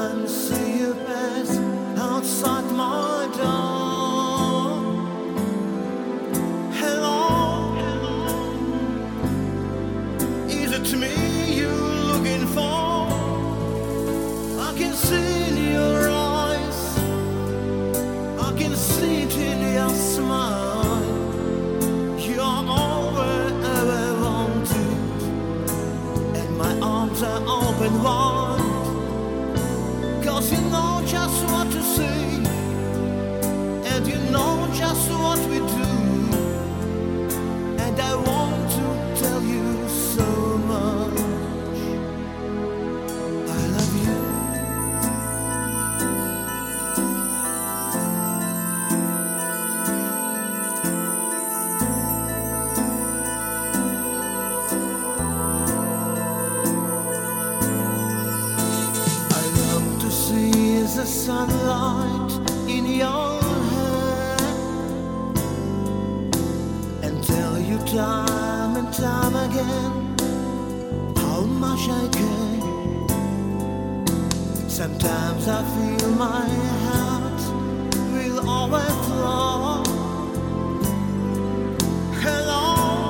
and see you pass outside my door. Hello, is it me you're looking for? I can see in your eyes, I can see it in your smile. You're all I ever wanted, and my arms are open wide. 'Cause you know just what to say, and you know just what we do, and I want to tell you so much. I love you. The sunlight in your hair, and tell you time and time again how much I care. Sometimes I feel my heart will overflow. Hello,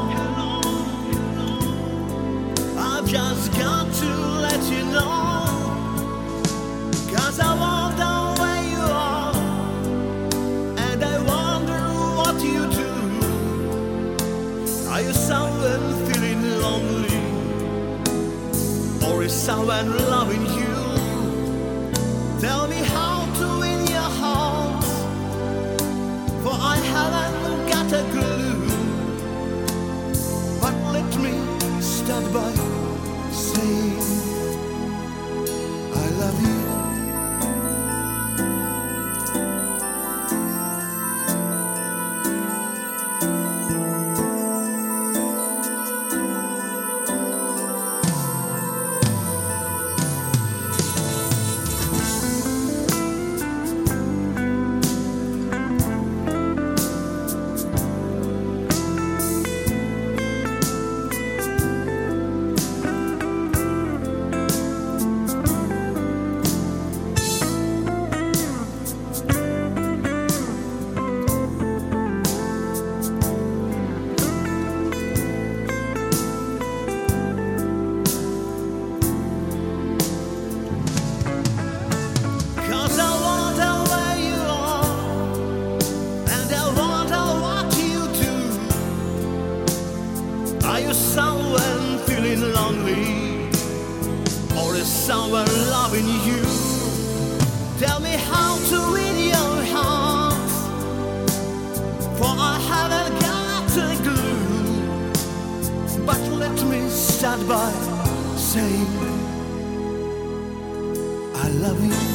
I've just got to let you know. 'Cause I wonder where you are, and I wonder what you do. Are you someone feeling lonely, or is someone loving you? Tell me how to win your heart, for I haven't got a clue. But let me start by saying I love you. Are you someone feeling lonely, or is someone loving you? Tell me how to win your heart, for I haven't got a clue. But let me start by saying I love you.